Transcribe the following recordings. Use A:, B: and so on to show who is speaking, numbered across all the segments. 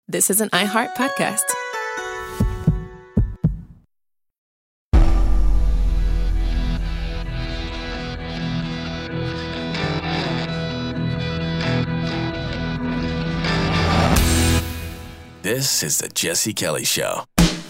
A: This is an iHeart podcast.
B: This is the Jesse Kelly Show.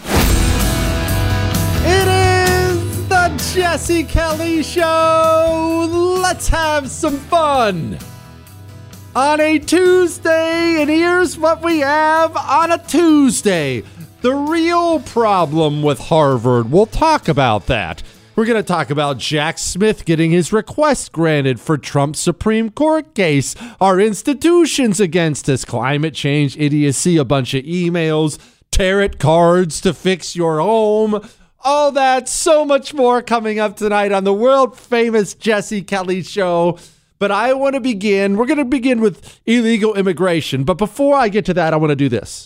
C: It is the Jesse Kelly Show. Let's have some fun on a Tuesday, and here's what we have on a Tuesday. The real problem with Harvard. We'll talk about that. We're going to talk about Jack Smith getting his request granted for Trump's Supreme Court case, our institutions against us, climate change, idiocy, a bunch of emails, tarot cards to fix your home, all that, so much more coming up tonight on the world-famous Jesse Kelly Show. But I want to begin. We're going to begin with illegal immigration. But before I get to that, I want to do this.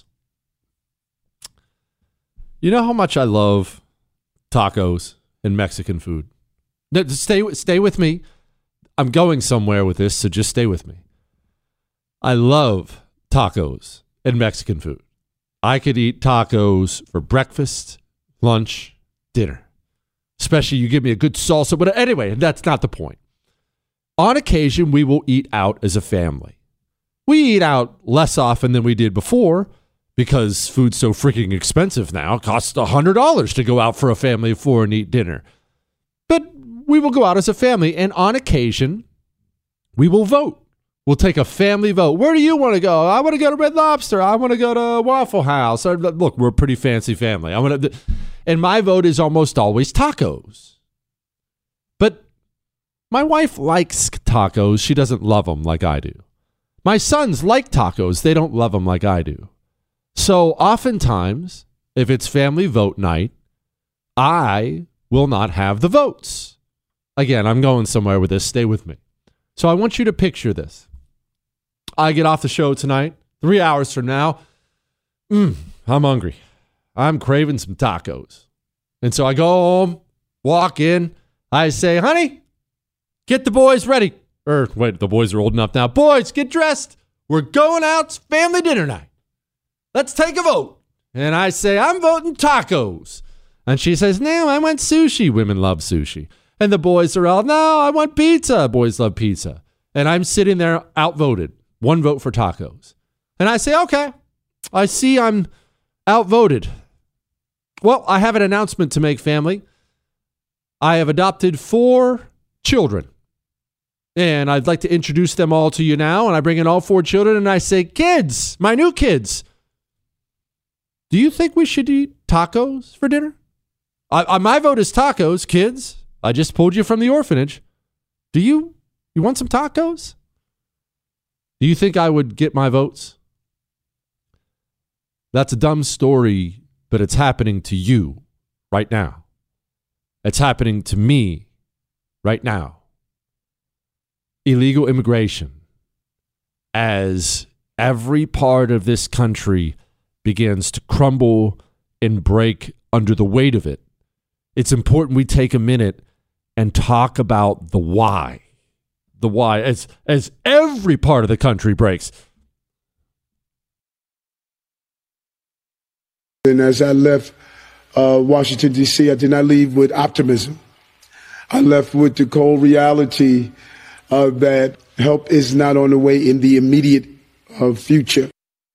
C: You know how much I love tacos and Mexican food? Stay with me. I'm going somewhere with this, so just stay with me. I love tacos and Mexican food. I could eat tacos for breakfast, lunch, dinner. Especially you give me a good salsa. But anyway, that's not the point. On occasion, we will eat out as a family. We eat out less often than we did before because food's so freaking expensive now. It costs $100 to go out for a family of four and eat dinner. But we will go out as a family, and on occasion, we will vote. We'll take a family vote. Where do you want to go? I want to go to Red Lobster. I want to go to Waffle House. Look, we're a pretty fancy family. And my vote is almost always tacos. But my wife likes tacos. She doesn't love them like I do. My sons like tacos. They don't love them like I do. So oftentimes, if it's family vote night, I will not have the votes. Again, I'm going somewhere with this. Stay with me. So I want you to picture this. I get off the show tonight, 3 hours from now. I'm hungry. I'm craving some tacos. And so I go home, walk in. I say, honey, get the boys ready. Wait, the boys are old enough now. Boys, get dressed. We're going out. It's family dinner night. Let's take a vote. And I say, I'm voting tacos. And she says, no, I want sushi. Women love sushi. And the boys are all, no, I want pizza. Boys love pizza. And I'm sitting there outvoted. One vote for tacos. And I say, okay, I see I'm outvoted. Well, I have an announcement to make, family. I have adopted 4 children. And I'd like to introduce them all to you now. And I bring in all 4 children and I say, kids, my new kids, do you think we should eat tacos for dinner? My vote is tacos, kids. I just pulled you from the orphanage. Do you want some tacos? Do you think I would get my votes? That's a dumb story, but it's happening to you right now. It's happening to me right now. Illegal immigration, as every part of this country begins to crumble and break under the weight of it, it's important we take a minute and talk about the why. The why, as every part of the country breaks.
D: And as I left Washington, D.C., I did not leave with optimism. I left with the cold reality that help is not on the way in the immediate future.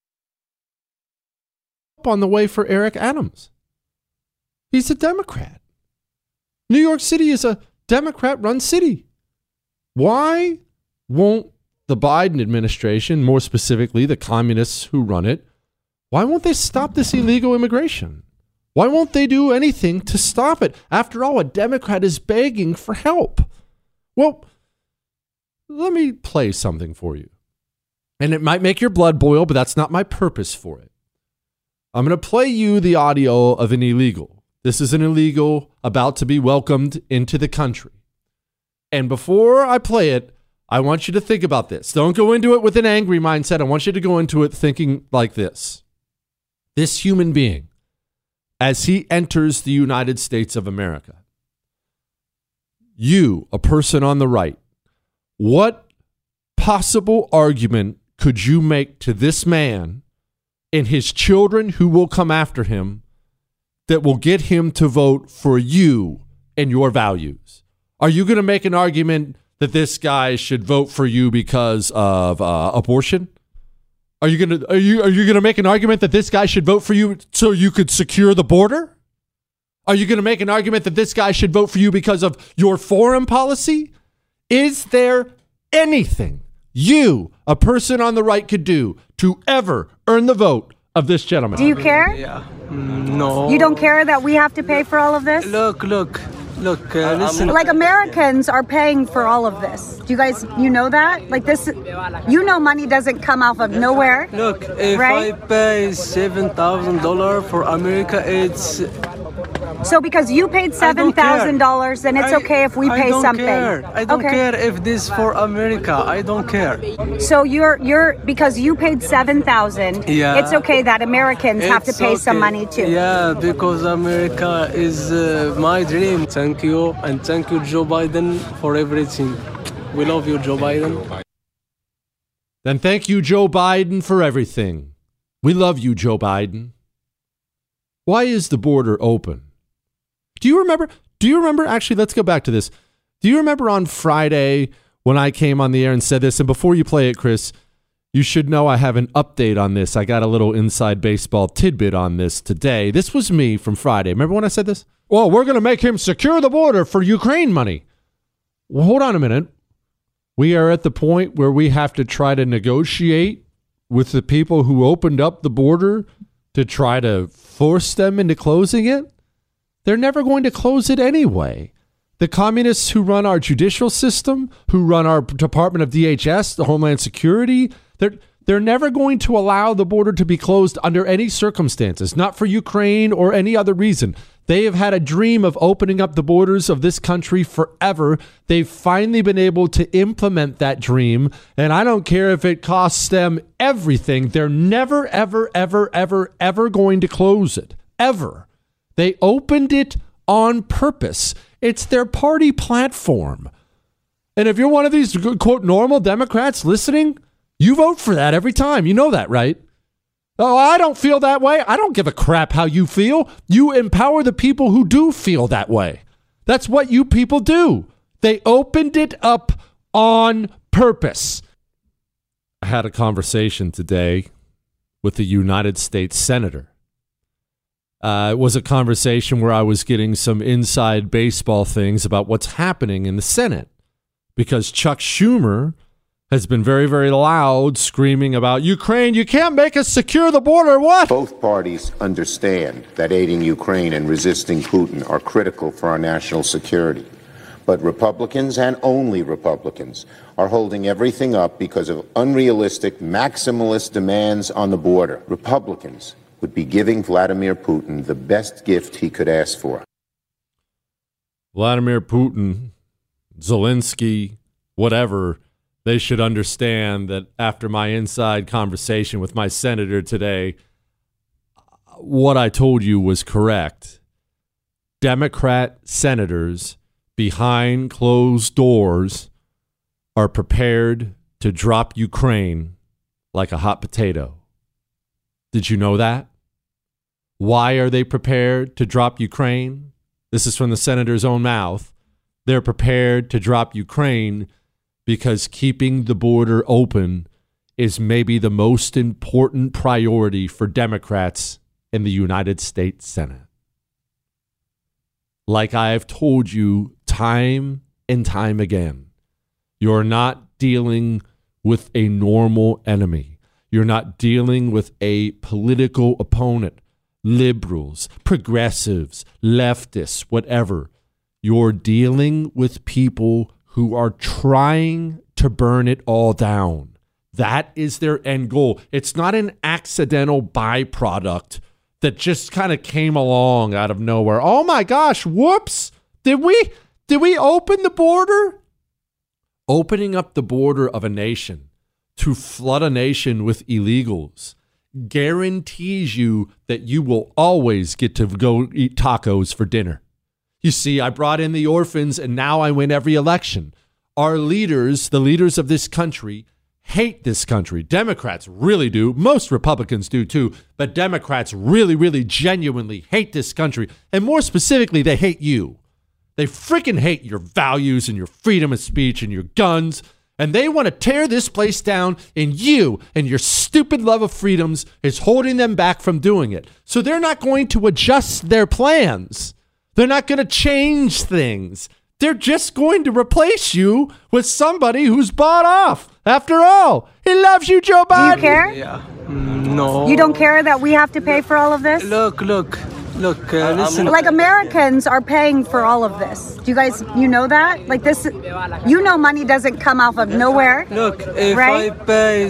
C: On the way for Eric Adams. He's a Democrat. New York City is a Democrat-run city. Why won't the Biden administration, more specifically the communists who run it, why won't they stop this illegal immigration? Why won't they do anything to stop it? After all, a Democrat is begging for help. Well, let me play something for you. And it might make your blood boil, but that's not my purpose for it. I'm going to play you the audio of an illegal. This is an illegal about to be welcomed into the country. And before I play it, I want you to think about this. Don't go into it with an angry mindset. I want you to go into it thinking like this. This human being, as he enters the United States of America, you, a person on the right, what possible argument could you make to this man and his children who will come after him that will get him to vote for you and your values? Are you going to make an argument that this guy should vote for you because of abortion? Are you going to make an argument that this guy should vote for you so you could secure the border? Are you going to make an argument that this guy should vote for you because of your foreign policy? Is there anything you, a person on the right, could do to ever earn the vote of this gentleman?
A: Do you care?
E: Yeah. No.
A: You don't care that we have to pay for all of this?
E: Look, listen.
A: Like Americans are paying for all of this. Do you guys, you know that? Like this, you know money doesn't come out of nowhere.
E: Look, if
A: right?
E: I pay $7,000 for America, it's...
A: So because you paid $7,000, then it's okay if we pay something.
E: I don't care if this for America. I don't care.
A: So you're because you paid $7,000.
E: Yeah.
A: It's okay that Americans have to pay some money too.
E: Yeah, because America is my dream. Thank you, and thank you, Joe Biden, for everything. We love you, Joe Biden.
C: Then thank you, Joe Biden, for everything. We love you, Joe Biden. Why is the border open? Do you remember? Actually, let's go back to this. Do you remember on Friday when I came on the air and said this? And before you play it, Chris, you should know I have an update on this. I got a little inside baseball tidbit on this today. This was me from Friday. Remember when I said this? Well, we're going to make him secure the border for Ukraine money. Well, hold on a minute. We are at the point where we have to try to negotiate with the people who opened up the border to try to force them into closing it. They're never going to close it anyway. The communists who run our judicial system, who run our Department of DHS, the Homeland Security, they're never going to allow the border to be closed under any circumstances, not for Ukraine or any other reason. They have had a dream of opening up the borders of this country forever. They've finally been able to implement that dream, and I don't care if it costs them everything. They're never, ever, ever, ever, ever going to close it. Ever. They opened it on purpose. It's their party platform. And if you're one of these, quote, normal Democrats listening, you vote for that every time. You know that, right? Oh, I don't feel that way. I don't give a crap how you feel. You empower the people who do feel that way. That's what you people do. They opened it up on purpose. I had a conversation today with a United States Senator. It was a conversation where I was getting some inside baseball things about what's happening in the Senate, because Chuck Schumer has been very, very loud, screaming about Ukraine. You can't make us secure the border. What?
F: Both parties understand that aiding Ukraine and resisting Putin are critical for our national security. But Republicans, and only Republicans, are holding everything up because of unrealistic, maximalist demands on the border. Republicans would be giving Vladimir Putin the best gift he could ask for.
C: Vladimir Putin, Zelensky, whatever, they should understand that after my inside conversation with my senator today, what I told you was correct. Democrat senators behind closed doors are prepared to drop Ukraine like a hot potato. Did you know that? Why are they prepared to drop Ukraine? This is from the senator's own mouth. They're prepared to drop Ukraine because keeping the border open is maybe the most important priority for Democrats in the United States Senate. Like I have told you time and time again, you're not dealing with a normal enemy. You're not dealing with a political opponent, liberals, progressives, leftists, whatever. You're dealing with people who are trying to burn it all down. That is their end goal. It's not an accidental byproduct that just kind of came along out of nowhere. Oh my gosh, whoops. Did we open the border? Opening up the border of a nation to flood a nation with illegals guarantees you that you will always get to go eat tacos for dinner. You see, I brought in the orphans and now I win every election. Our leaders, the leaders of this country, hate this country. Democrats really do. Most Republicans do too. But Democrats really, really genuinely hate this country. And more specifically, they hate you. They freaking hate your values and your freedom of speech and your guns. And they want to tear this place down, and you and your stupid love of freedoms is holding them back from doing it. So they're not going to adjust their plans. They're not going to change things. They're just going to replace you with somebody who's bought off. After all, he loves you, Joe Biden.
A: Do you care?
E: Yeah. No.
A: You don't care that we have to pay for all of this?
E: Look, listen.
A: Like Americans are paying for all of this. Do you guys, you know that? Like this, you know money doesn't come out of nowhere.
E: Look, if
A: right?
E: I pay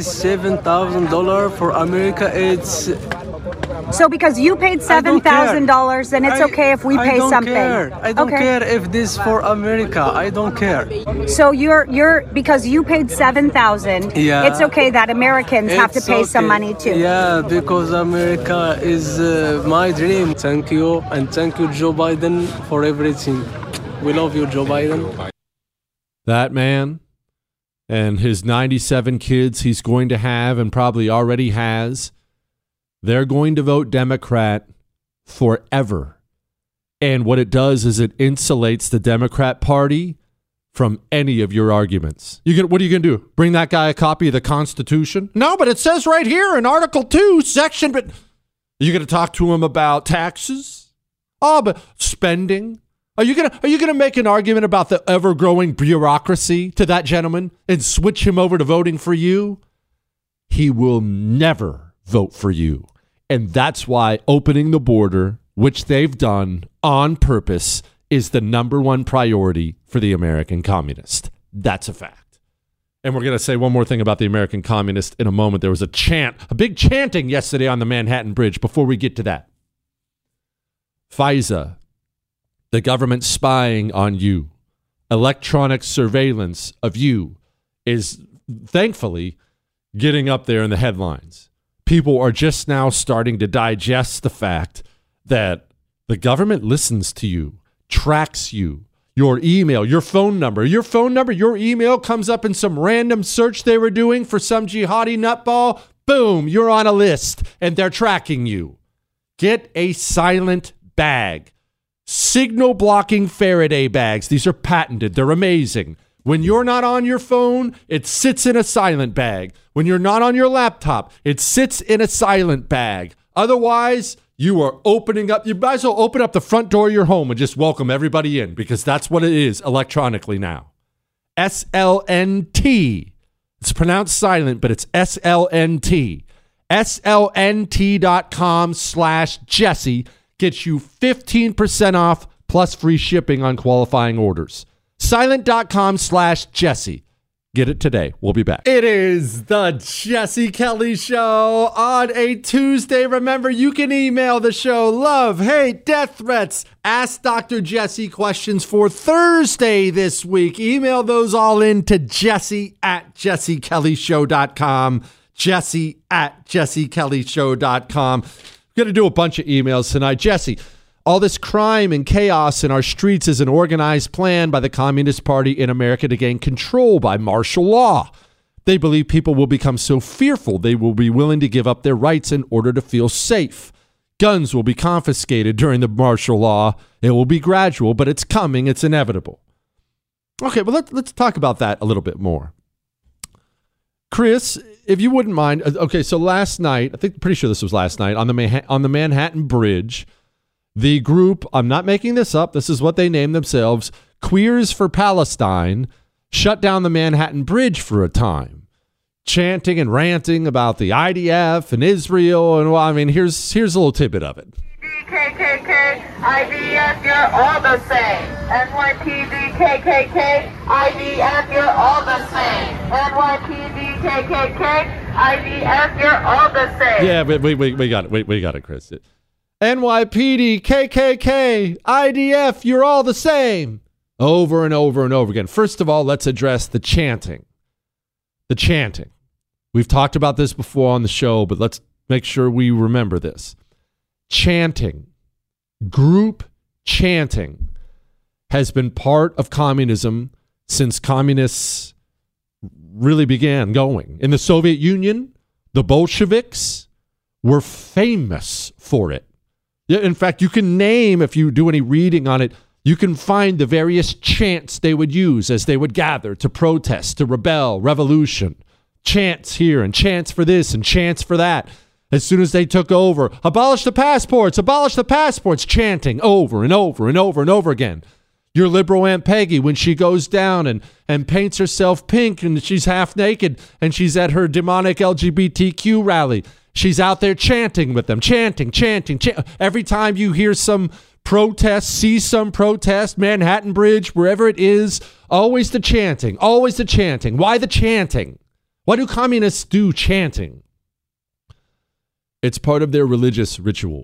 E: $7,000 for America, it's...
A: So because you paid $7,000, then it's okay if we pay something.
E: I don't care if this for America. I don't care.
A: So you're because you paid $7,000.
E: Yeah.
A: It's okay that Americans have to
E: It's
A: pay some
E: okay.
A: money too.
E: Yeah, because America is my dream. Thank you, and thank you, Joe Biden, for everything. We love you, Joe Biden.
C: That man and his 97 kids he's going to have and probably already has, they're going to vote Democrat forever. And what it does is it insulates the Democrat Party from any of your arguments. What are you going to do? Bring that guy a copy of the Constitution? No, but it says right here in Article 2, section, but... Are you going to talk to him about taxes? Oh, but spending? Are you gonna make an argument about the ever-growing bureaucracy to that gentleman and switch him over to voting for you? He will never vote for you. And that's why opening the border, which they've done on purpose, is the number one priority for the American communist. That's a fact. And we're going to say one more thing about the American communist in a moment. There was a big chanting yesterday on the Manhattan Bridge. Before we get to that, FISA, the government spying on you, electronic surveillance of you is thankfully getting up there in the headlines. People are just now starting to digest the fact that the government listens to you, tracks you, your email, your phone number, your email comes up in some random search they were doing for some jihadi nutball. Boom, you're on a list and they're tracking you. Get a silent bag. Signal blocking Faraday bags. These are patented. They're amazing. When you're not on your phone, it sits in a silent bag. When you're not on your laptop, it sits in a silent bag. Otherwise, you are opening up. You might as well open up the front door of your home and just welcome everybody in, because that's what it is electronically now. SLNT. It's pronounced silent, but it's SLNT. SLNT.com/Jesse gets you 15% off plus free shipping on qualifying orders. Silent.com/Jesse. Get it today. We'll be back. It is the Jesse Kelly Show on a Tuesday. Remember, you can email the show love, hate, death threats. Ask Dr. Jesse questions for Thursday this week. Email those all in to Jesse@JesseKellyShow.com. Jesse@JesseKellyShow.com. We're going to do a bunch of emails tonight. Jesse, all this crime and chaos in our streets is an organized plan by the Communist Party in America to gain control by martial law. They believe people will become so fearful they will be willing to give up their rights in order to feel safe. Guns will be confiscated during the martial law. It will be gradual, but it's coming. It's inevitable. Okay, well, let's talk about that a little bit more. Chris, if you wouldn't mind. Okay, so last night, pretty sure this was last night, on the Manhattan Bridge, the group, I'm not making this up, this is what they named themselves, Queers for Palestine, shut down the Manhattan Bridge for a time, chanting and ranting about the IDF and Israel. And well, I mean, here's a little tidbit of it.
G: KKK, IDF, you're all the same. NYPD, KKK, IDF, you're all the same. NYPD, KKK, IDF, you're all the same.
C: Yeah, but we got it. We got it, Chris. NYPD, KKK, IDF, you're all the same. Over and over and over again. First of all, let's address the chanting. The chanting. We've talked about this before on the show, but let's make sure we remember this. Chanting, group chanting, has been part of communism since communists really began going. In the Soviet Union, the Bolsheviks were famous for it. In fact, you can name, if you do any reading on it, you can find the various chants they would use as they would gather to protest, to rebel, revolution. Chants here and chants for this and chants for that. As soon as they took over, abolish the passports, chanting over and over and over and over again. Your liberal Aunt Peggy, when she goes down and paints herself pink and she's half naked and she's at her demonic LGBTQ rally, she's out there chanting with them, chanting. Every time you hear some protest, see some protest, Manhattan Bridge, wherever it is, always the chanting. Why the chanting? Why do communists do chanting? It's part of their religious ritual.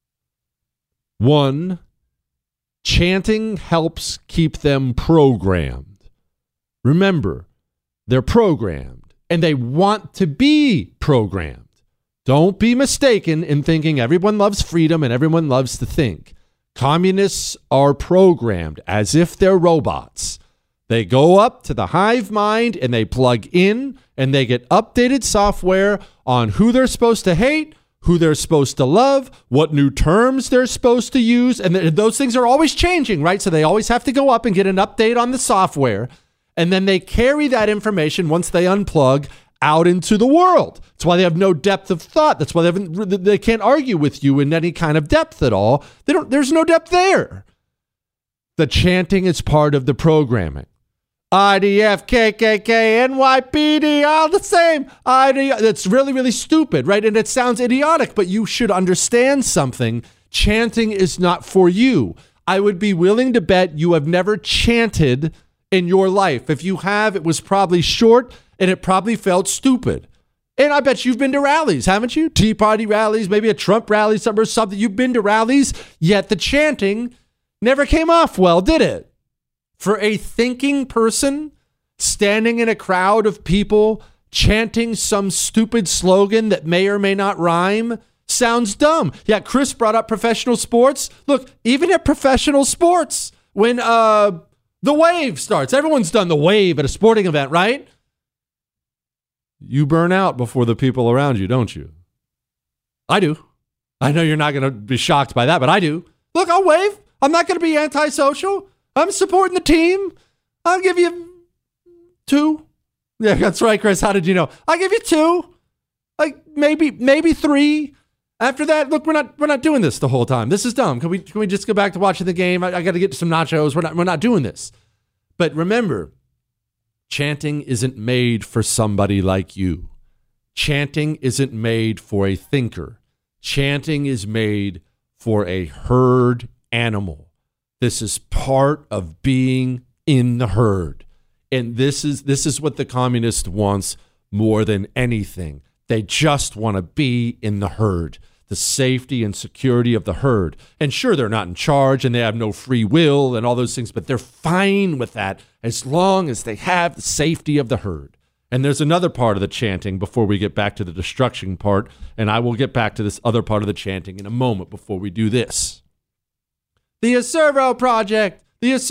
C: One, chanting helps keep them programmed. Remember, they're programmed, and they want to be programmed. Don't be mistaken in thinking everyone loves freedom and everyone loves to think. Communists are programmed as if they're robots. They go up to the hive mind and they plug in and they get updated software on who they're supposed to hate, who they're supposed to love, what new terms they're supposed to use. And those things are always changing, right? So they always have to go up and get an update on the software. And then they carry that information once they unplug out into the world. That's why they have no depth of thought. That's why they can't argue with you in any kind of depth at all. There's no depth there. The chanting is part of the programming. IDF, KKK, NYPD, all the same. That's really, really stupid, right? And it sounds idiotic, but you should understand something. Chanting is not for you. I would be willing to bet you have never chanted in your life. If you have, it was probably short and it probably felt stupid. And I bet you've been to rallies, haven't you? Tea Party rallies, maybe a Trump rally, something. You've been to rallies, yet the chanting never came off well, did it? For a thinking person standing in a crowd of people chanting some stupid slogan that may or may not rhyme sounds dumb. Yeah, Chris brought up professional sports. Look, even at professional sports, when the wave starts, everyone's done the wave at a sporting event, right? You burn out before the people around you, don't you? I do. I know you're not going to be shocked by that, but I do. Look, I'll wave. I'm not going to be antisocial. I'm supporting the team. I'll give you 2. Yeah, that's right, Chris. How did you know? I'll give you 2. Like maybe 3. After that, look, we're not doing this the whole time. This is dumb. Can we just go back to watching the game? I got to get some nachos. We're not doing this. But remember, chanting isn't made for somebody like you. Chanting isn't made for a thinker. Chanting is made for a herd animal. This is part of being in the herd. And this is what the communist wants more than anything. They just want to be in the herd, the safety and security of the herd. And sure, they're not in charge and they have no free will and all those things, but they're fine with that as long as they have the safety of the herd. And there's another part of the chanting before we get back to the destruction part, and I will get back to this other part of the chanting in a moment before we do this. The Acervo Project.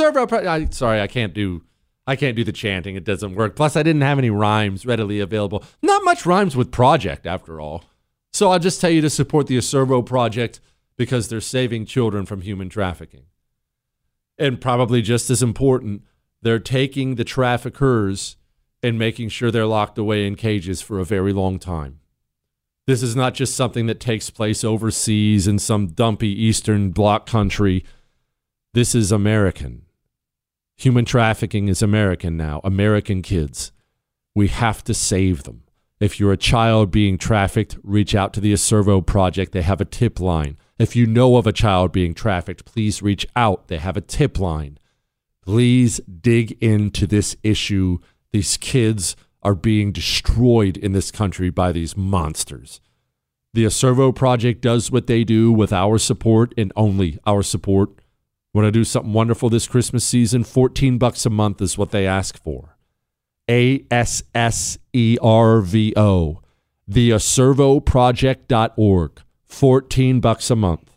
C: Sorry, I can't do the chanting. It doesn't work. Plus, I didn't have any rhymes readily available. Not much rhymes with project, after all. So I'll just tell you to support the Acervo Project because they're saving children from human trafficking. And probably just as important, they're taking the traffickers and making sure they're locked away in cages for a very long time. This is not just something that takes place overseas in some dumpy Eastern Bloc country. This is American. Human trafficking is American now. American kids. We have to save them. If you're a child being trafficked, reach out to the Acervo Project. They have a tip line. If you know of a child being trafficked, please reach out. They have a tip line. Please dig into this issue. These kids are being destroyed in this country by these monsters. The Acervo Project does what they do with our support and only our support. Want to do something wonderful this Christmas season? $14 a month is what they ask for. ASSERVO. TheAcervoProject.org. $14 a month.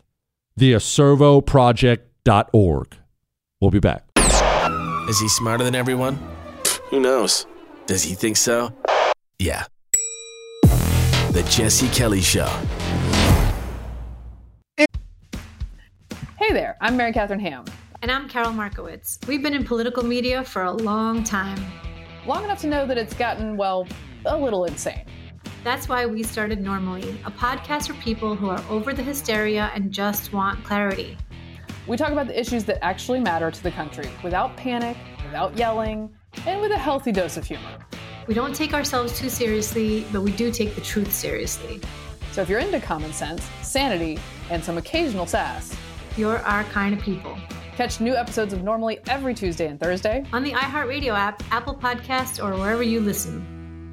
C: TheAcervoProject.org. We'll be back.
B: Is he smarter than everyone?
H: Who knows?
B: Does he think so? Yeah. The Jesse Kelly Show.
H: Hey there, I'm Mary Catherine Ham.
I: And I'm Carol Markowitz. We've been in political media for a long time.
H: Long enough to know that it's gotten, well, a little insane.
I: That's why we started Normally, a podcast for people who are over the hysteria and just want clarity.
H: We talk about the issues that actually matter to the country without panic, without yelling, and with a healthy dose of humor.
I: We don't take ourselves too seriously, but we do take the truth seriously.
H: So if you're into common sense, sanity, and some occasional sass,
I: you're our kind of people.
H: Catch new episodes of Normally every Tuesday and Thursday
I: on the iHeartRadio app, Apple Podcasts, or wherever you listen.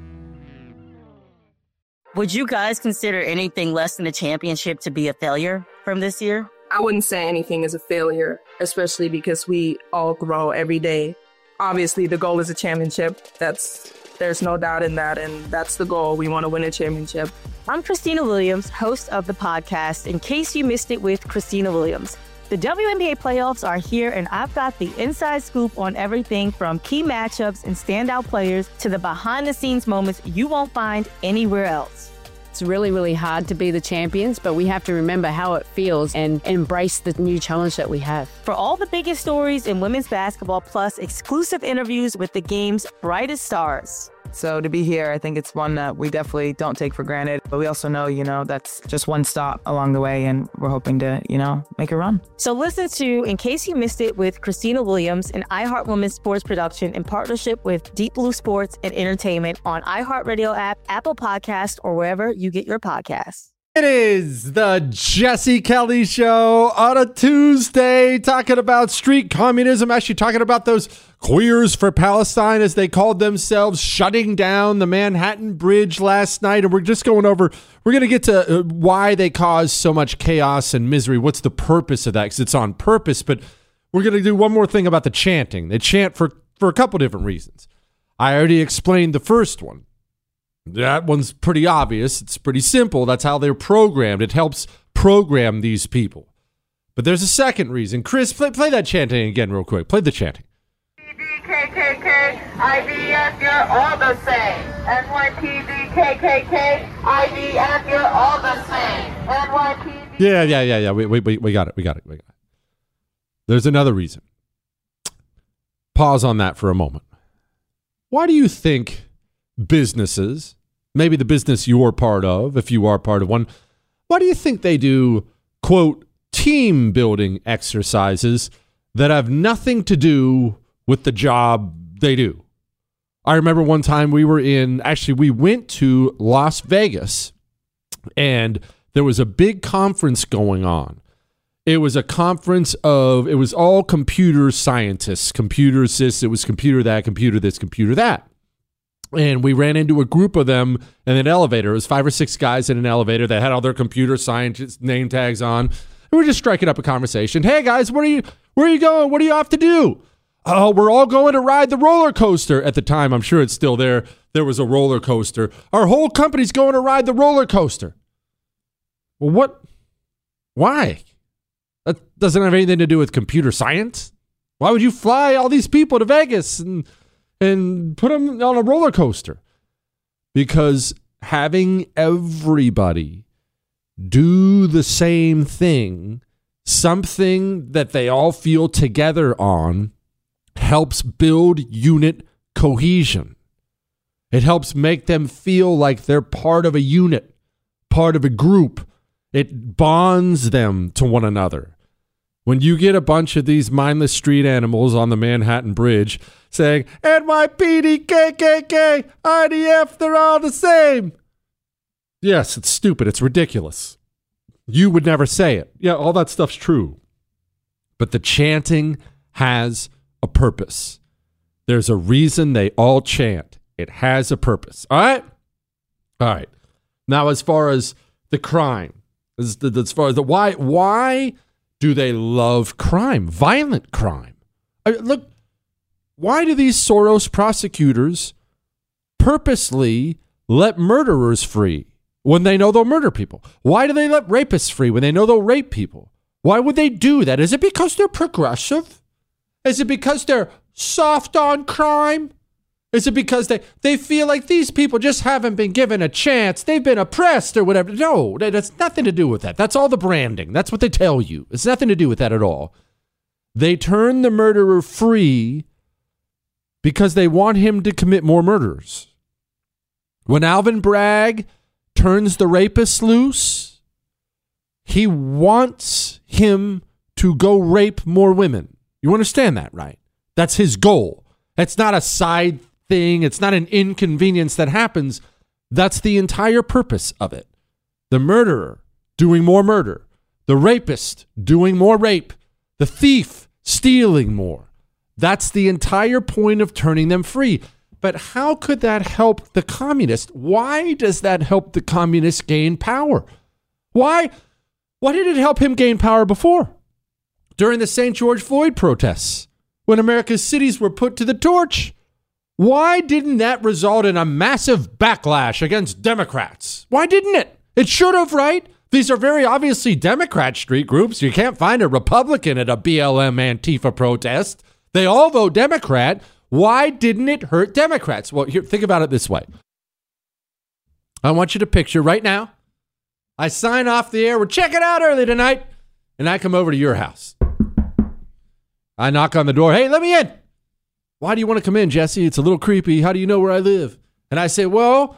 J: Would you guys consider anything less than a championship to be a failure from this year?
K: I wouldn't say anything is a failure, especially because we all grow every day. Obviously, the goal is a championship. There's no doubt in that, and that's the goal. We want to win a championship.
J: I'm Christina Williams, host of the podcast, In Case You Missed It with Christina Williams. The WNBA playoffs are here, and I've got the inside scoop on everything from key matchups and standout players to the behind-the-scenes moments you won't find anywhere else.
L: It's really, really hard to be the champions, but we have to remember how it feels and embrace the new challenge that we have.
J: For all the biggest stories in women's basketball, plus exclusive interviews with the game's brightest stars.
K: So to be here, I think it's one that we definitely don't take for granted. But we also know, that's just one stop along the way, and we're hoping to, make a run.
J: So listen to In Case You Missed It with Christina Williams, an iHeart Women's sports production in partnership with Deep Blue Sports and Entertainment on iHeartRadio app, Apple Podcast, or wherever you get your podcasts.
C: It is the Jesse Kelly Show on a Tuesday, talking about street communism, actually talking about those queers for Palestine, as they called themselves, shutting down the Manhattan Bridge last night. And we're just we're going to get to why they caused so much chaos and misery. What's the purpose of that? Because it's on purpose. But we're going to do one more thing about the chanting. They chant for a couple different reasons. I already explained the first one. That one's pretty obvious. It's pretty simple. That's how they're programmed. It helps program these people. But there's a second reason. Chris, play that chanting again real quick. Play the chanting.
G: KKK, IBF, you're all the same. NYPD, KKK, IBF, you're all the same. NYPD.
C: Yeah. We got it. There's another reason. Pause on that for a moment. Why do you think businesses, maybe the business you're part of, if you are part of one, why do you think they do, quote, team building exercises that have nothing to do with the job they do? I remember one time we went to Las Vegas, and there was a big conference going on. It was a conference it was all computer scientists, computer assists, it was computer that, computer this, computer that. And we ran into a group of them in an elevator. It was 5 or 6 guys in an elevator that had all their computer scientist name tags on. And we're just striking up a conversation. Hey guys, where are you going? What do you have to do? Oh, we're all going to ride the roller coaster. At the time, I'm sure it's still there. There was a roller coaster. Our whole company's going to ride the roller coaster. Well, what? Why? That doesn't have anything to do with computer science. Why would you fly all these people to Vegas and put them on a roller coaster? Because having everybody do the same thing, something that they all feel together on, helps build unit cohesion. It helps make them feel like they're part of a unit, part of a group. It bonds them to one another. When you get a bunch of these mindless street animals on the Manhattan Bridge saying, NYPD, KKK, IDF, they're all the same. Yes, it's stupid. It's ridiculous. You would never say it. Yeah, all that stuff's true. But the chanting has a purpose. There's a reason they all chant. It has a purpose. All right? All right. Now, as far as the crime, as far as the why do they love crime? Violent crime. Look, why do these Soros prosecutors purposely let murderers free when they know they'll murder people? Why do they let rapists free when they know they'll rape people? Why would they do that? Is it because they're progressive? Is it because they're soft on crime? Is it because they feel like these people just haven't been given a chance? They've been oppressed or whatever. No, that has nothing to do with that. That's all the branding. That's what they tell you. It's nothing to do with that at all. They turn the murderer free because they want him to commit more murders. When Alvin Bragg turns the rapist loose, he wants him to go rape more women. You understand that, right? That's his goal. That's not a side thing. It's not an inconvenience that happens. That's the entire purpose of it. The murderer doing more murder. The rapist doing more rape. The thief stealing more. That's the entire point of turning them free. But how could that help the communists? Why does that help the communists gain power? Why did it help him gain power before? During the St. George Floyd protests, when America's cities were put to the torch, why didn't that result in a massive backlash against Democrats? Why didn't it? It should have, right? These are very obviously Democrat street groups. You can't find a Republican at a BLM Antifa protest. They all vote Democrat. Why didn't it hurt Democrats? Well, here, think about it this way. I want you to picture right now, I sign off the air. We're checking out early tonight. And I come over to your house. I knock on the door. Hey, let me in. Why do you want to come in, Jesse? It's a little creepy. How do you know where I live? And I say, well,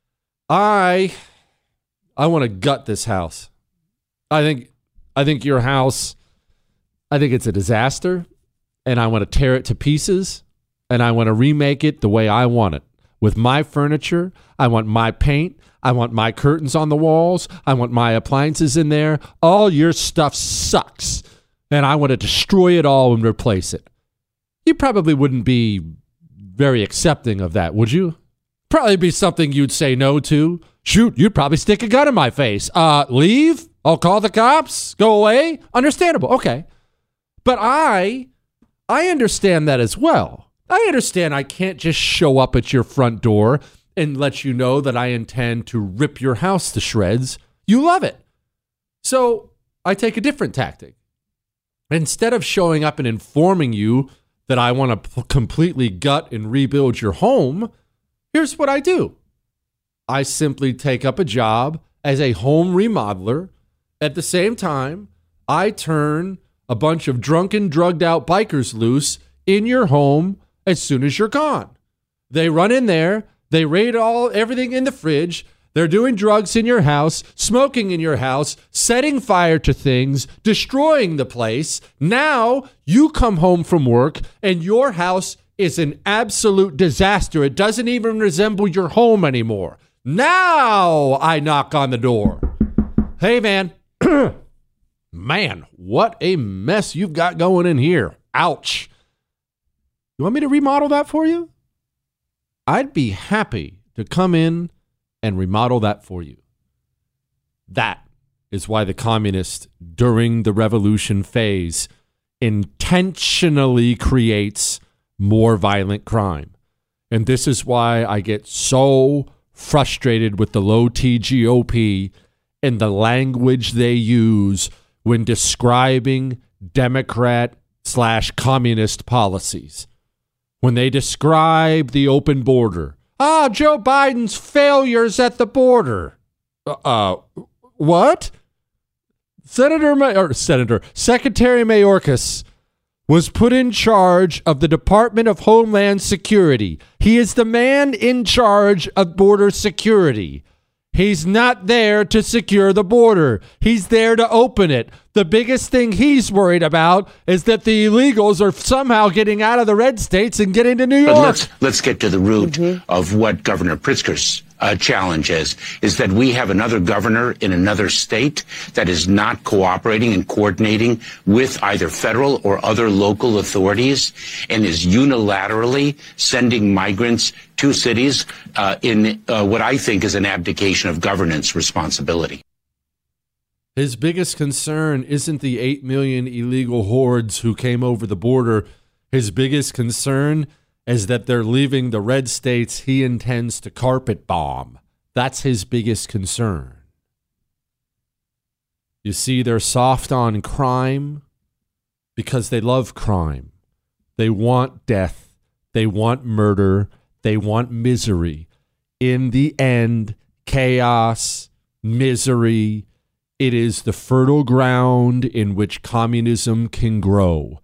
C: I want to gut this house. I think your house, I think it's a disaster. And I want to tear it to pieces. And I want to remake it the way I want it. With my furniture. I want my paint. I want my curtains on the walls. I want my appliances in there. All your stuff sucks. And I want to destroy it all and replace it. You probably wouldn't be very accepting of that, would you? Probably be something you'd say no to. Shoot, you'd probably stick a gun in my face. Leave? I'll call the cops? Go away? Understandable. Okay. But I understand that as well. I understand I can't just show up at your front door and let you know that I intend to rip your house to shreds. You love it. So I take a different tactic. Instead of showing up and informing you that I want to completely gut and rebuild your home, here's what I do. I simply take up a job as a home remodeler. At the same time, I turn a bunch of drunken, drugged out bikers loose in your home as soon as you're gone. They run in there. They raid everything in the fridge. They're doing drugs in your house, smoking in your house, setting fire to things, destroying the place. Now you come home from work and your house is an absolute disaster. It doesn't even resemble your home anymore. Now I knock on the door. Hey, man. Man, what a mess you've got going in here. Ouch. You want me to remodel that for you? I'd be happy to come in and remodel that for you. That is why the communist, during the revolution phase, intentionally creates more violent crime. And this is why I get so frustrated with the low T GOP and the language they use when describing Democrat/communist policies. When they describe the open border. Joe Biden's failures at the border. What? Secretary Mayorkas was put in charge of the Department of Homeland Security. He is the man in charge of border security. He's not there to secure the border. He's there to open it. The biggest thing he's worried about is that the illegals are somehow getting out of the red states and getting to New York.
M: But let's get to the root of what Governor Pritzker's challenge is that we have another governor in another state that is not cooperating and coordinating with either federal or other local authorities and is unilaterally sending migrants to cities in what I think is an abdication of governance responsibility.
C: His biggest concern isn't the 8 million illegal hordes who came over the border. His biggest concern is that they're leaving the red states he intends to carpet bomb. That's his biggest concern. You see, they're soft on crime because they love crime. They want death. They want murder. They want misery. In the end, chaos, misery. It is the fertile ground in which communism can grow.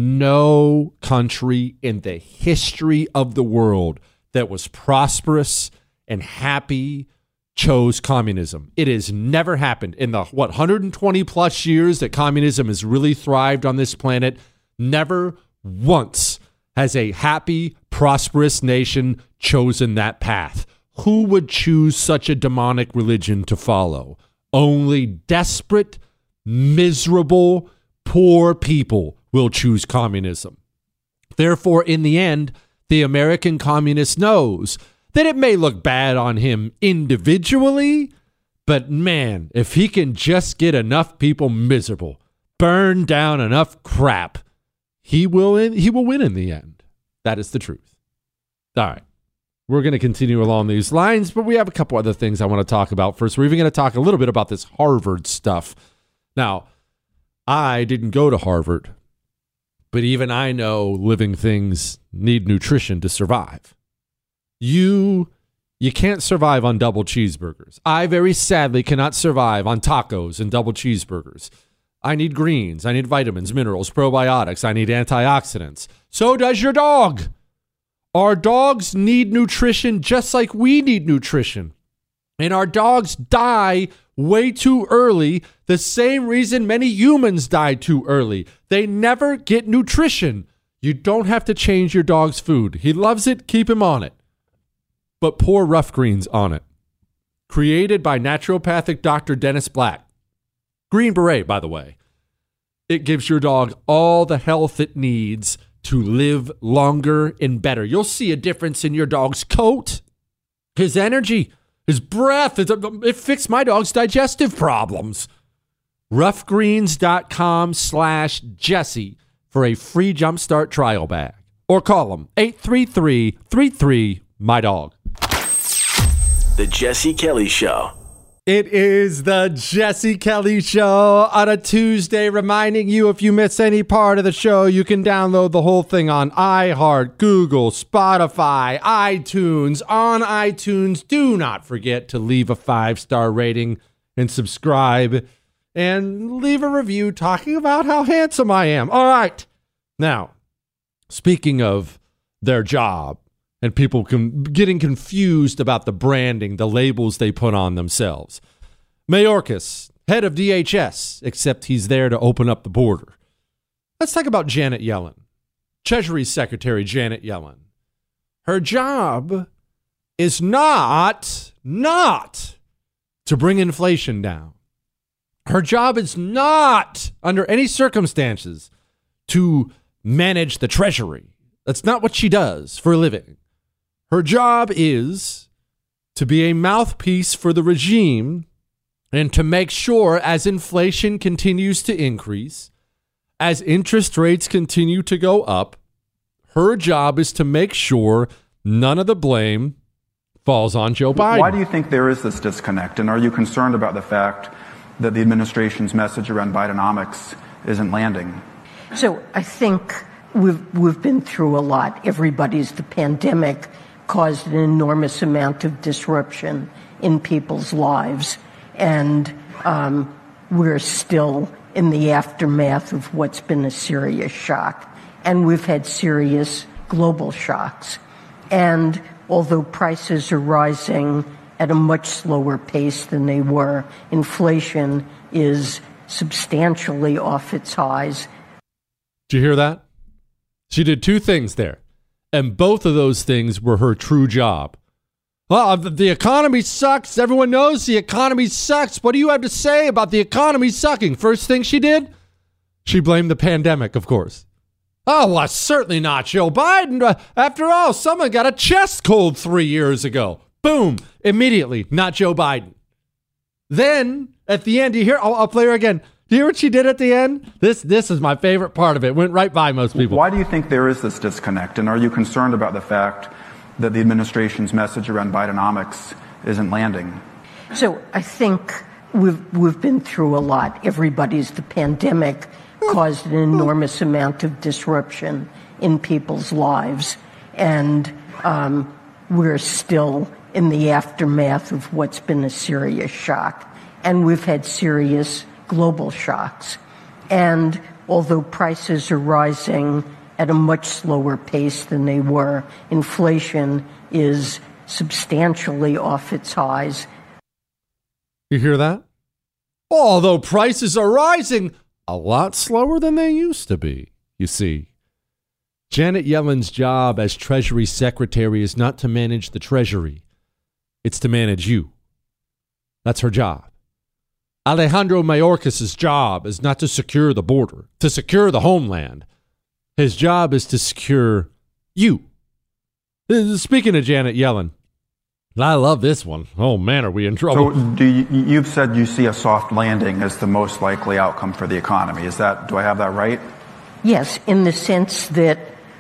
C: No country in the history of the world that was prosperous and happy chose communism. It has never happened in the 120 plus years that communism has really thrived on this planet. Never once has a happy, prosperous nation chosen that path. Who would choose such a demonic religion to follow? Only desperate, miserable, poor people will choose communism. Therefore, in the end, the American communist knows that it may look bad on him individually, but man, if he can just get enough people miserable, burn down enough crap, he will win in the end. That is the truth. All right. We're going to continue along these lines, but we have a couple other things I want to talk about. First, we're even going to talk a little bit about this Harvard stuff. Now, I didn't go to Harvard, but even I know living things need nutrition to survive. You can't survive on double cheeseburgers. I very sadly cannot survive on tacos and double cheeseburgers. I need greens. I need vitamins, minerals, probiotics. I need antioxidants. So does your dog. Our dogs need nutrition just like we need nutrition. And our dogs die way too early, the same reason many humans die too early. They never get nutrition. You don't have to change your dog's food. He loves it, keep him on it. But pour Rough Greens on it. Created by naturopathic Dr. Dennis Black. Green Beret, by the way. It gives your dog all the health it needs to live longer and better. You'll see a difference in your dog's coat, his energy, his breath. It fixed my dog's digestive problems. roughgreens.com/Jesse for a free Jumpstart trial bag. Or call them 833-33-MY-DOG.
B: The Jesse Kelly Show.
C: It is the Jesse Kelly Show on a Tuesday, reminding you if you miss any part of the show, you can download the whole thing on iHeart, Google, Spotify, iTunes. On iTunes, do not forget to leave a 5-star rating and subscribe and leave a review talking about how handsome I am. All right. Now, speaking of their job, and people getting confused about the branding, the labels they put on themselves. Mayorkas, head of DHS, except he's there to open up the border. Let's talk about Janet Yellen, Treasury Secretary Janet Yellen. Her job is not to bring inflation down. Her job is not, under any circumstances, to manage the Treasury. That's not what she does for a living. Her job is to be a mouthpiece for the regime and to make sure as inflation continues to increase, as interest rates continue to go up, her job is to make sure none of the blame falls on Joe Biden.
N: Why do you think there is this disconnect? And are you concerned about the fact that the administration's message around Bidenomics isn't landing?
O: So I think we've been through a lot. The pandemic caused an enormous amount of disruption in people's lives. And we're still in the aftermath of what's been a serious shock. And we've had serious global shocks. And although prices are rising at a much slower pace than they were, inflation is substantially off its highs.
C: Did you hear that? She did two things there. And both of those things were her true job. Well, the economy sucks. Everyone knows the economy sucks. What do you have to say about the economy sucking? First thing she did, she blamed the pandemic, of course. Oh, well, certainly not Joe Biden. After all, someone got a chest cold 3 years ago. Boom. Immediately, not Joe Biden. Then, at the end, do you hear? I'll play her again. Do you hear what she did at the end? This is my favorite part of it. Went right by most people.
N: Why do you think there is this disconnect? And are you concerned about the fact that the administration's message around Bidenomics isn't landing?
O: So I think we've been through a lot. The pandemic caused an enormous amount of disruption in people's lives. And we're still in the aftermath of what's been a serious shock. And we've had serious global shocks. And although prices are rising at a much slower pace than they were, inflation is substantially off its highs.
C: You hear that? Although prices are rising a lot slower than they used to be, you see. Janet Yellen's job as Treasury Secretary is not to manage the Treasury. It's to manage you. That's her job. Alejandro Mayorkas' job is not to secure the border, to secure the homeland. His job is to secure you. Speaking of Janet Yellen, I love this one. Oh, man, are we in trouble?
N: So you've said you see a soft landing as the most likely outcome for the economy. Do I have that right?
O: Yes, in the sense that,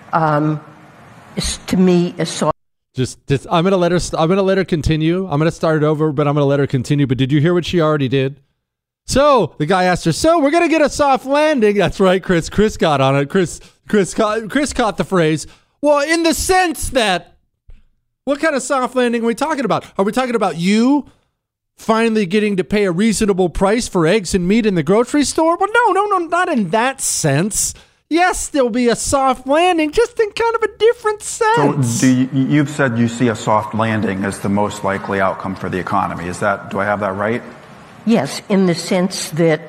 O: to me, a soft...
C: I'm gonna let her continue. I'm gonna start it over, but I'm gonna let her continue. But did you hear what she already did? So the guy asked her, so we're gonna get a soft landing. That's right, Chris. Chris got on it. Chris caught the phrase. Well, in the sense that, what kind of soft landing are we talking about? Are we talking about you finally getting to pay a reasonable price for eggs and meat in the grocery store? Well, no, not in that sense. Yes, there'll be a soft landing, just in kind of a different sense.
N: So you've said you see a soft landing as the most likely outcome for the economy. Do I have that right?
O: Yes, in the sense that,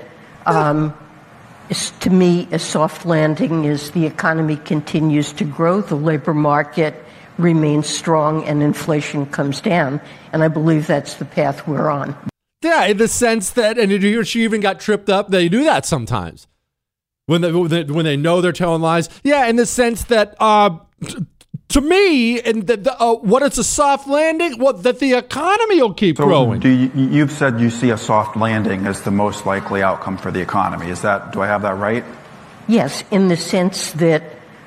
O: to me, a soft landing is the economy continues to grow, the labor market remains strong, and inflation comes down. And I believe that's the path we're on.
C: Yeah, in the sense that, and she even got tripped up, they do that sometimes. When they know they're telling lies. Yeah, in the sense that, to me, and what is a soft landing? Well, that the economy will keep growing.
N: You've said you see a soft landing as the most likely outcome for the economy. Do I have that right?
O: Yes, in the sense that,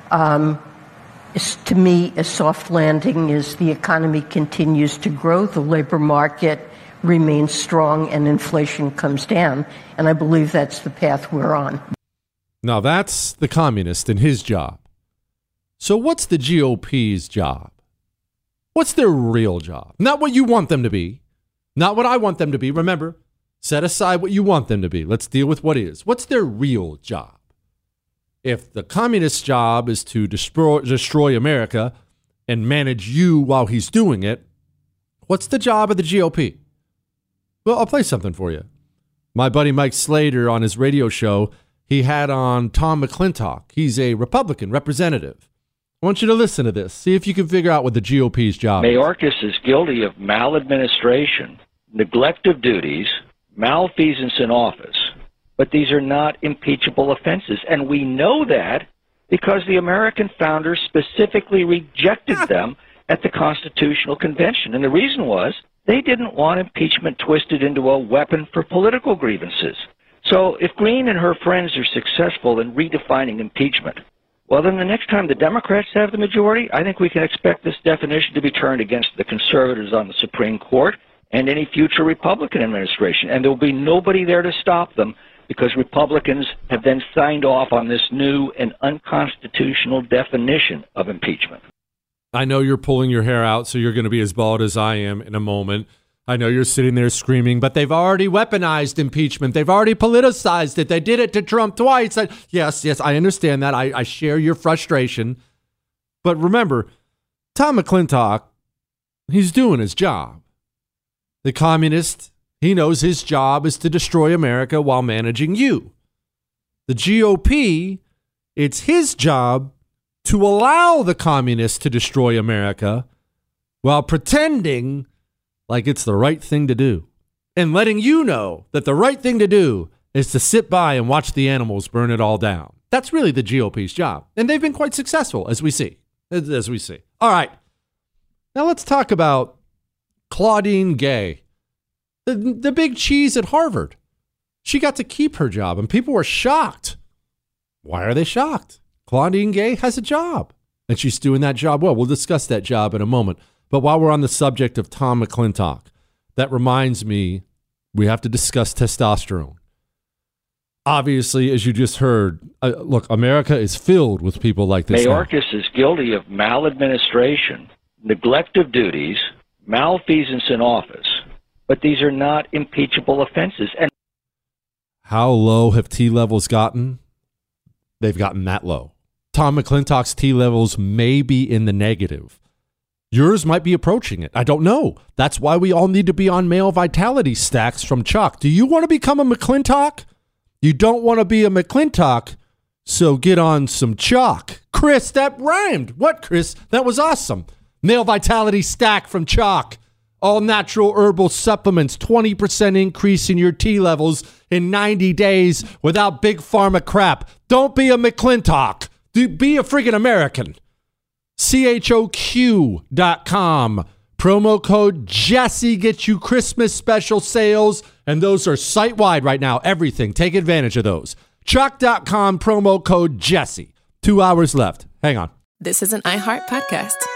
O: to me, a soft landing is the economy continues to grow, the labor market remains strong, and inflation comes down. And I believe that's the path we're on.
C: Now, that's the communist and his job. So what's the GOP's job? What's their real job? Not what you want them to be. Not what I want them to be. Remember, set aside what you want them to be. Let's deal with what is. What's their real job? If the communist's job is to destroy America and manage you while he's doing it, what's the job of the GOP? Well, I'll play something for you. My buddy Mike Slater on his radio show, he had on Tom McClintock. He's a Republican representative. I want you to listen to this. See if you can figure out what the GOP's job is.
P: Mayorkas is guilty of maladministration, neglect of duties, malfeasance in office. But these are not impeachable offenses. And we know that because the American founders specifically rejected them at the Constitutional Convention. And the reason was they didn't want impeachment twisted into a weapon for political grievances. So if Greene and her friends are successful in redefining impeachment, well, then the next time the Democrats have the majority, I think we can expect this definition to be turned against the conservatives on the Supreme Court and any future Republican administration. And there will be nobody there to stop them because Republicans have then signed off on this new and unconstitutional definition of impeachment.
C: I know you're pulling your hair out, so you're going to be as bald as I am in a moment. I know you're sitting there screaming, but they've already weaponized impeachment. They've already politicized it. They did it to Trump twice. Yes, I understand that. I share your frustration. But remember, Tom McClintock, he's doing his job. The communist, he knows his job is to destroy America while managing you. The GOP, it's his job to allow the communists to destroy America while pretending like it's the right thing to do, and letting you know that the right thing to do is to sit by and watch the animals burn it all down. That's really the GOP's job, and they've been quite successful, as we see. All right, now let's talk about Claudine Gay, the big cheese at Harvard. She got to keep her job, and people were shocked. Why are they shocked? Claudine Gay has a job, and she's doing that job well. We'll discuss that job in a moment. But while we're on the subject of Tom McClintock, that reminds me, we have to discuss testosterone. Obviously, as you just heard, look, America is filled with people like this.
P: Mayorkas is guilty of maladministration, neglect of duties, malfeasance in office, but these are not impeachable offenses. And
C: how low have T levels gotten? They've gotten that low. Tom McClintock's T levels may be in the negative. Yours might be approaching it. I don't know. That's why we all need to be on male vitality stacks from Chuck. Do you want to become a McClintock? You don't want to be a McClintock, so get on some chalk. Chris, that rhymed. What, Chris? That was awesome. Male vitality stack from Chalk. All natural herbal supplements, 20% increase in your T levels in 90 days without big pharma crap. Don't be a McClintock. Be a friggin' American. CHOQ.com. Promo code Jesse gets you Christmas special sales, and those are site-wide right now. Everything. Take advantage of those. Chalk.com, promo code Jesse. 2 hours left. Hang on.
Q: This is an iHeart podcast.